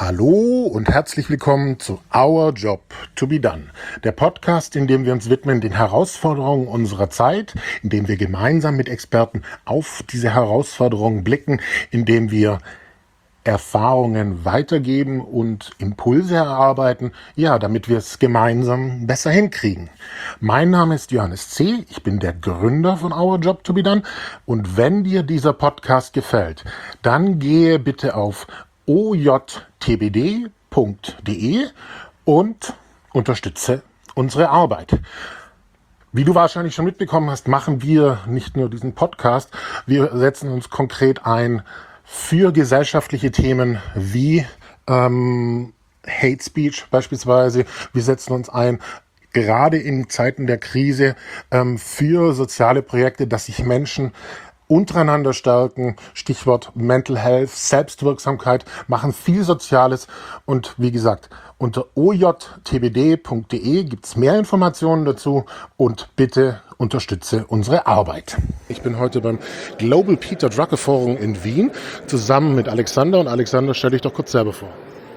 Hallo und herzlich willkommen zu Our Job to be Done, der Podcast, in dem wir uns widmen den Herausforderungen unserer Zeit, in dem wir gemeinsam mit Experten auf diese Herausforderungen blicken, in dem wir Erfahrungen weitergeben und Impulse erarbeiten, damit wir es gemeinsam besser hinkriegen. Mein Name ist Johannes C., ich bin der Gründer von Our Job to be Done und wenn dir dieser Podcast gefällt, dann gehe bitte auf ojtbd.de und unterstütze unsere Arbeit. Wie du wahrscheinlich schon mitbekommen hast, machen wir nicht nur diesen Podcast, wir setzen uns konkret ein für gesellschaftliche Themen wie Hate Speech beispielsweise. Wir setzen uns ein, gerade in Zeiten der Krise, für soziale Projekte, dass sich Menschen untereinander stärken. Stichwort Mental Health, Selbstwirksamkeit, machen viel Soziales. Und wie gesagt, unter ojtbd.de gibt's mehr Informationen dazu und bitte unterstütze unsere Arbeit. Ich bin heute beim Global Peter Drucker Forum in Wien zusammen mit Alexander. Und Alexander, stell dich doch kurz selber vor.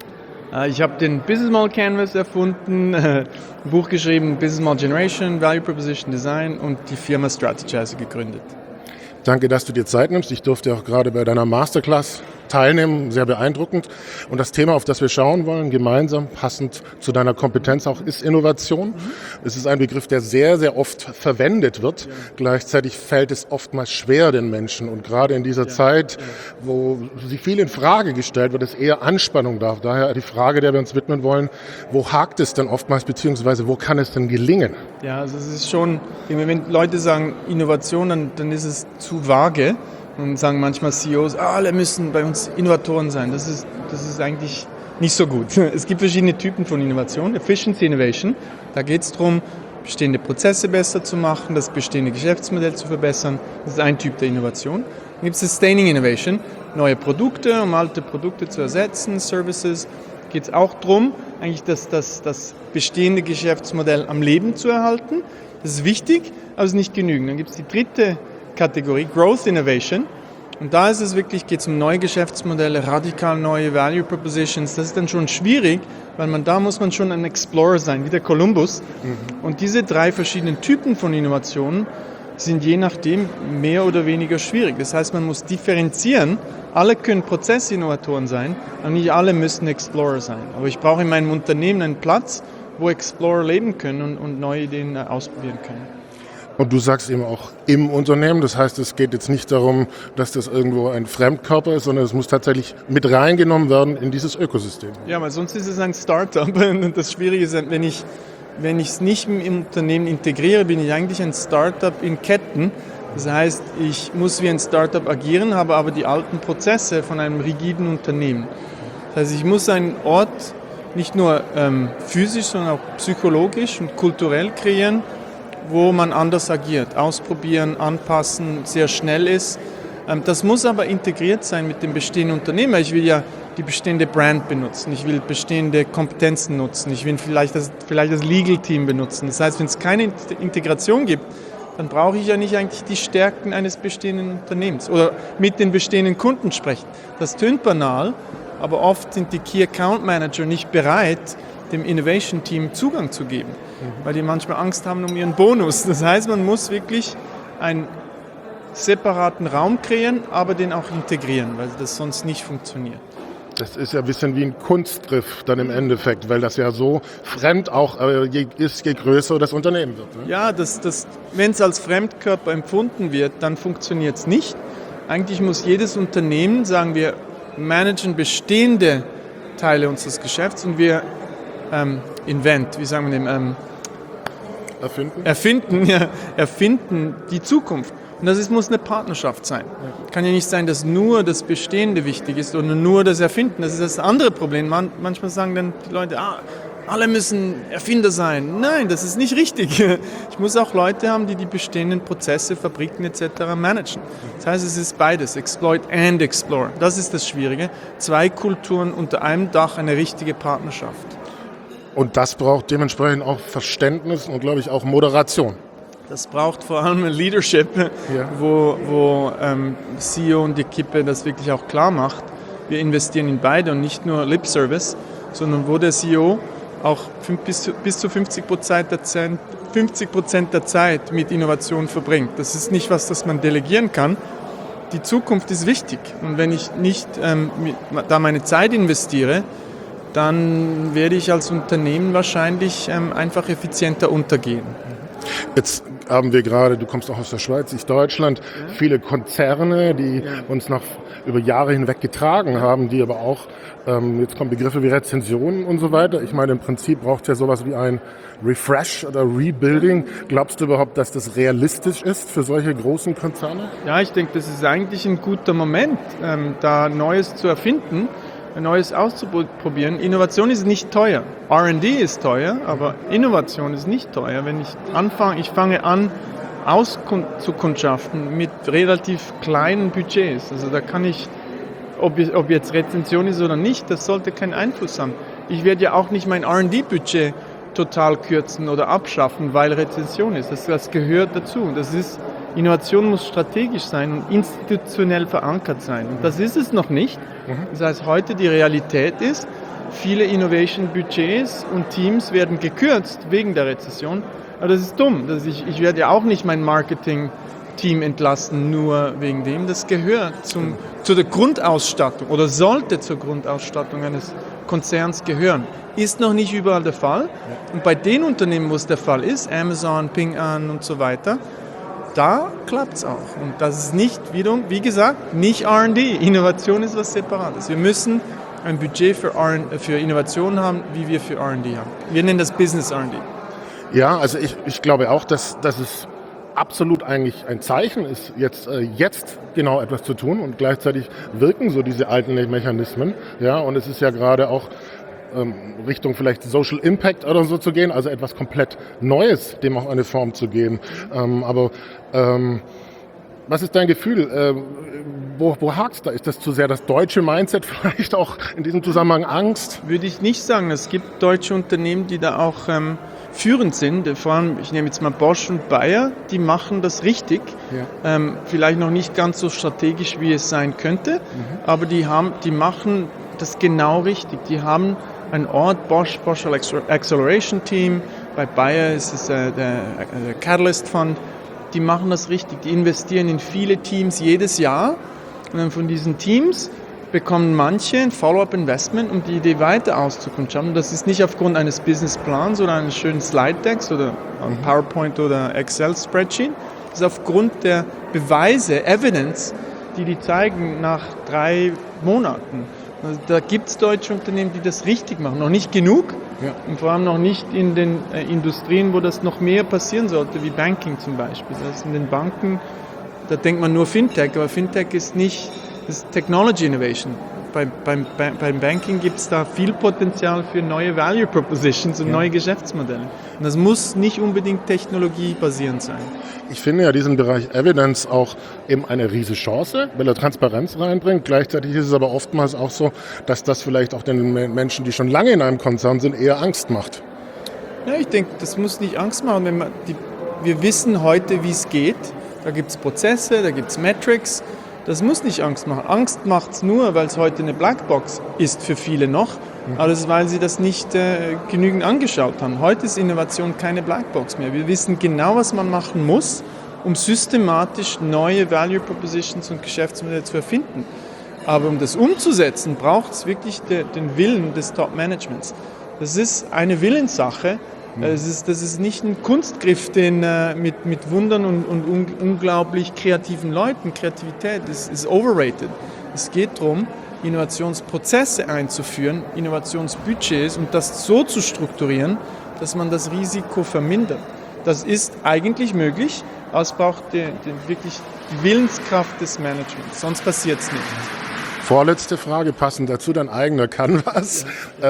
Ich habe den Business Model Canvas erfunden, ein Buch geschrieben, Business Model Generation, Value Proposition Design und die Firma Strategizer gegründet. Danke, dass du dir Zeit nimmst. Ich durfte auch gerade bei deiner Masterclass teilnehmen, sehr beeindruckend. Und das Thema, auf das wir schauen wollen, gemeinsam, passend zu deiner Kompetenz auch, ist Innovation. Es ist ein Begriff, der sehr, sehr oft verwendet wird. Ja. Gleichzeitig fällt es oftmals schwer den Menschen. Und gerade in dieser Zeit, wo sich viel in Frage gestellt wird, ist eher Anspannung da. Daher die Frage, der wir uns widmen wollen, wo hakt es denn oftmals, beziehungsweise wo kann es denn gelingen? Ja, also es ist schon, wenn Leute sagen Innovation, dann ist es zu vage. Und sagen manchmal CEOs, alle müssen bei uns Innovatoren sein. Das ist eigentlich nicht so gut. Es gibt verschiedene Typen von Innovation. Efficiency Innovation, da geht es darum, bestehende Prozesse besser zu machen, das bestehende Geschäftsmodell zu verbessern. Das ist ein Typ der Innovation. Dann gibt es Sustaining Innovation, neue Produkte, um alte Produkte zu ersetzen, Services. Geht es auch darum, eigentlich das bestehende Geschäftsmodell am Leben zu erhalten. Das ist wichtig, aber es ist nicht genügend. Dann gibt es die dritte Kategorie, Growth Innovation. Und da ist es wirklich, geht es um neue Geschäftsmodelle, radikal neue Value Propositions. Das ist dann schon schwierig, weil da muss man schon ein Explorer sein, wie der Columbus. Und diese drei verschiedenen Typen von Innovationen sind je nachdem mehr oder weniger schwierig. Das heißt, man muss differenzieren. Alle können Prozessinnovatoren sein, aber nicht alle müssen Explorer sein. Aber ich brauche in meinem Unternehmen einen Platz, wo Explorer leben können und neue Ideen ausprobieren können. Und du sagst eben auch im Unternehmen, das heißt, es geht jetzt nicht darum, dass das irgendwo ein Fremdkörper ist, sondern es muss tatsächlich mit reingenommen werden in dieses Ökosystem. Ja, weil sonst ist es ein Startup und das Schwierige ist, wenn ich es nicht im Unternehmen integriere, bin ich eigentlich ein Startup in Ketten. Das heißt, ich muss wie ein Startup agieren, habe aber die alten Prozesse von einem rigiden Unternehmen. Das heißt, ich muss einen Ort nicht nur physisch, sondern auch psychologisch und kulturell kreieren, wo man anders agiert, ausprobieren, anpassen, sehr schnell ist. Das muss aber integriert sein mit dem bestehenden Unternehmen. Ich will ja die bestehende Brand benutzen, ich will bestehende Kompetenzen nutzen, ich will vielleicht das Legal-Team benutzen. Das heißt, wenn es keine Integration gibt, dann brauche ich ja nicht eigentlich die Stärken eines bestehenden Unternehmens oder mit den bestehenden Kunden sprechen. Das tönt banal, aber oft sind die Key Account Manager nicht bereit, dem Innovation-Team Zugang zu geben, weil die manchmal Angst haben um ihren Bonus. Das heißt, man muss wirklich einen separaten Raum kreieren, aber den auch integrieren, weil das sonst nicht funktioniert. Das ist ja ein bisschen wie ein Kunstgriff dann im Endeffekt, weil das ja so fremd auch ist, je größer das Unternehmen wird. Ne? Ja, wenn es als Fremdkörper empfunden wird, dann funktioniert es nicht. Eigentlich muss jedes Unternehmen, sagen wir, managen bestehende Teile unseres Geschäfts und wir erfinden die Zukunft. Und muss eine Partnerschaft sein. Kann ja nicht sein, dass nur das Bestehende wichtig ist oder nur das Erfinden. Das ist das andere Problem. Manchmal sagen dann die Leute, alle müssen Erfinder sein. Nein, das ist nicht richtig. Ich muss auch Leute haben, die bestehenden Prozesse, Fabriken etc. managen. Das heißt, es ist beides, Exploit and Explore. Das ist das Schwierige. 2 Kulturen unter einem Dach, eine richtige Partnerschaft. Und das braucht dementsprechend auch Verständnis und, glaube ich, auch Moderation. Das braucht vor allem Leadership, wo CEO und die Kippe das wirklich auch klar macht. wir investieren in beide und nicht nur Lip Service, sondern wo der CEO auch bis zu 50% der Zeit mit Innovation verbringt. Das ist nicht was, das man delegieren kann. Die Zukunft ist wichtig. Und wenn ich nicht da meine Zeit investiere, dann werde ich als Unternehmen wahrscheinlich einfach effizienter untergehen. Jetzt haben wir gerade, du kommst auch aus der Schweiz, ich Deutschland, viele Konzerne, die uns noch über Jahre hinweg getragen haben, die aber auch, jetzt kommen Begriffe wie Rezensionen und so weiter. Ich meine, im Prinzip braucht es ja sowas wie ein Refresh oder Rebuilding. Glaubst du überhaupt, dass das realistisch ist für solche großen Konzerne? Ja, ich denke, das ist eigentlich ein guter Moment, da Neues zu erfinden, Neues auszuprobieren. Innovation ist nicht teuer. R&D ist teuer, aber Innovation ist nicht teuer. Wenn ich fange an, auszukundschaften mit relativ kleinen Budgets. Also da kann ich, ob jetzt Rezension ist oder nicht, das sollte keinen Einfluss haben. Ich werde ja auch nicht mein R&D-Budget total kürzen oder abschaffen, weil Rezension ist. Das gehört dazu. Innovation muss strategisch sein und institutionell verankert sein. Und das ist es noch nicht. Das heißt, heute die Realität ist, viele Innovation-Budgets und Teams werden gekürzt wegen der Rezession. Aber das ist dumm. Ich werde ja auch nicht mein Marketing-Team entlassen, nur wegen dem. Das gehört zu der Grundausstattung oder sollte zur Grundausstattung eines Konzerns gehören. Ist noch nicht überall der Fall. Und bei den Unternehmen, wo es der Fall ist, Amazon, Ping An und so weiter, da klappt es auch. Und das ist nicht, wie gesagt, nicht R&D. Innovation ist was Separates. Wir müssen ein Budget für Innovation haben, wie wir für R&D haben. Wir nennen das Business R&D. Ja, also ich glaube auch, dass es absolut eigentlich ein Zeichen ist, jetzt genau etwas zu tun, und gleichzeitig wirken so diese alten Mechanismen. Ja, und es ist ja gerade auch Richtung vielleicht Social Impact oder so zu gehen, also etwas komplett Neues, dem auch eine Form zu geben. Was ist dein Gefühl? Wo hakt's da? Ist das zu sehr das deutsche Mindset, vielleicht auch in diesem Zusammenhang Angst? Würde ich nicht sagen. Es gibt deutsche Unternehmen, die da auch führend sind. Vor allem, ich nehme jetzt mal Bosch und Bayer, die machen das richtig. Ja. Vielleicht noch nicht ganz so strategisch, wie es sein könnte, aber die machen das genau richtig. Die haben einen Ort, Bosch Acceleration Team, bei Bayer ist es der Catalyst Fund. Die machen das richtig, die investieren in viele Teams jedes Jahr, und dann von diesen Teams bekommen manche ein Follow-up-Investment, um die Idee weiter auszukundschaften. Das ist nicht aufgrund eines Businessplans oder eines schönen Slide-Decks oder PowerPoint oder Excel-Spreadsheet. Das ist aufgrund der Beweise, Evidence, die zeigen nach 3 Monaten. Also da gibt es deutsche Unternehmen, die das richtig machen. Noch nicht genug, und vor allem noch nicht in den Industrien, wo das noch mehr passieren sollte, wie Banking zum Beispiel. Das heißt, in den Banken, da denkt man nur Fintech, aber Fintech ist nicht, das ist Technology Innovation. Beim Banking gibt es da viel Potenzial für neue Value Propositions und neue Geschäftsmodelle. Und das muss nicht unbedingt technologiebasierend sein. Ich finde ja diesen Bereich Evidence auch eben eine riesige Chance, weil er Transparenz reinbringt. Gleichzeitig ist es aber oftmals auch so, dass das vielleicht auch den Menschen, die schon lange in einem Konzern sind, eher Angst macht. Ja, ich denke, das muss nicht Angst machen. Wir wissen heute, wie es geht. Da gibt es Prozesse, da gibt es Metrics. Das muss nicht Angst machen. Angst macht es nur, weil es heute eine Blackbox ist für viele noch. Aber das ist, weil sie das nicht genügend angeschaut haben. Heute ist Innovation keine Blackbox mehr. Wir wissen genau, was man machen muss, um systematisch neue Value Propositions und Geschäftsmodelle zu erfinden. Aber um das umzusetzen, braucht es wirklich den Willen des Top-Managements. Das ist eine Willenssache. Das ist nicht ein Kunstgriff, den mit Wundern und unglaublich kreativen Leuten. Kreativität ist overrated. Es geht darum, Innovationsprozesse einzuführen, Innovationsbudgets, und das so zu strukturieren, dass man das Risiko vermindert. Das ist eigentlich möglich, aber es braucht wirklich die Willenskraft des Managements. Sonst passiert es nicht. Vorletzte Frage, passend dazu, dein eigener Canvas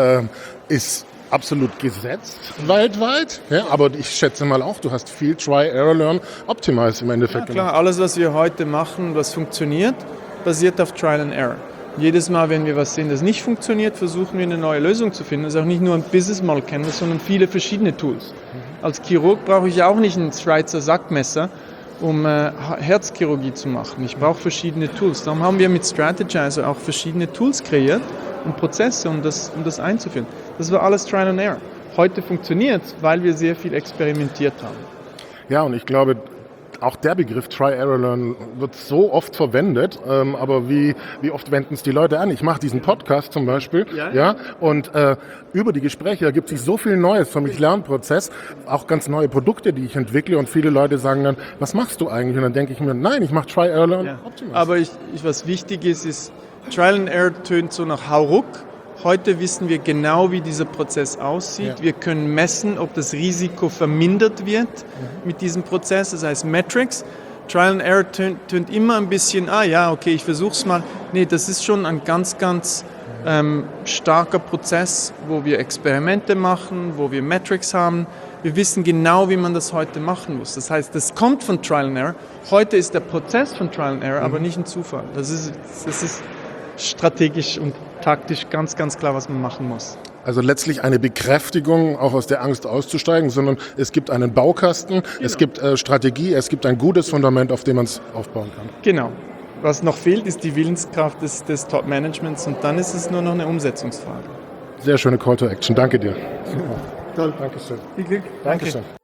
ist absolut gesetzt weltweit, ja, aber ich schätze mal auch, du hast viel Try, Error, Learn, Optimize im Endeffekt gemacht. Ja, klar, alles, was wir heute machen, was funktioniert, basiert auf Trial and Error. Jedes Mal, wenn wir was sehen, das nicht funktioniert, versuchen wir eine neue Lösung zu finden. Das ist auch nicht nur ein Business Model Canvas, sondern viele verschiedene Tools. Als Chirurg brauche ich auch nicht ein Schweizer Sackmesser, um Herzchirurgie zu machen. Ich brauche verschiedene Tools. Darum haben wir mit Strategizer auch verschiedene Tools kreiert und Prozesse, um das einzuführen. Das war alles Trial and Error. Heute funktioniert es, weil wir sehr viel experimentiert haben. Ja, und ich glaube, auch der Begriff Try, Error, Learn wird so oft verwendet, aber wie oft wenden es die Leute an? Ich mache diesen Podcast zum Beispiel, ja, und über die Gespräche ergibt sich so viel Neues für mich, Lernprozess, auch ganz neue Produkte, die ich entwickle, und viele Leute sagen dann, was machst du eigentlich? Und dann denke ich mir, nein, ich mache Try, Error, Learn, Optimize. Aber was wichtig ist, Trial and Error tönt so nach Hauruck. Heute wissen wir genau, wie dieser Prozess aussieht. Ja. Wir können messen, ob das Risiko vermindert wird mit diesem Prozess. Das heißt Metrics. Trial and Error tönt immer ein bisschen, okay, ich versuche es mal. Nee, das ist schon ein ganz, ganz starker Prozess, wo wir Experimente machen, wo wir Metrics haben. Wir wissen genau, wie man das heute machen muss. Das heißt, das kommt von Trial and Error. Heute ist der Prozess von Trial and Error, aber nicht ein Zufall. Das ist strategisch und taktisch ganz, ganz klar, was man machen muss. Also letztlich eine Bekräftigung, auch aus der Angst auszusteigen, sondern es gibt einen Baukasten, es gibt Strategie, es gibt ein gutes Fundament, auf dem man es aufbauen kann. Genau. Was noch fehlt, ist die Willenskraft des Top-Managements, und dann ist es nur noch eine Umsetzungsfrage. Sehr schöne Call to Action. Danke dir. Super. Toll. Dankeschön. Viel Glück. Dankeschön.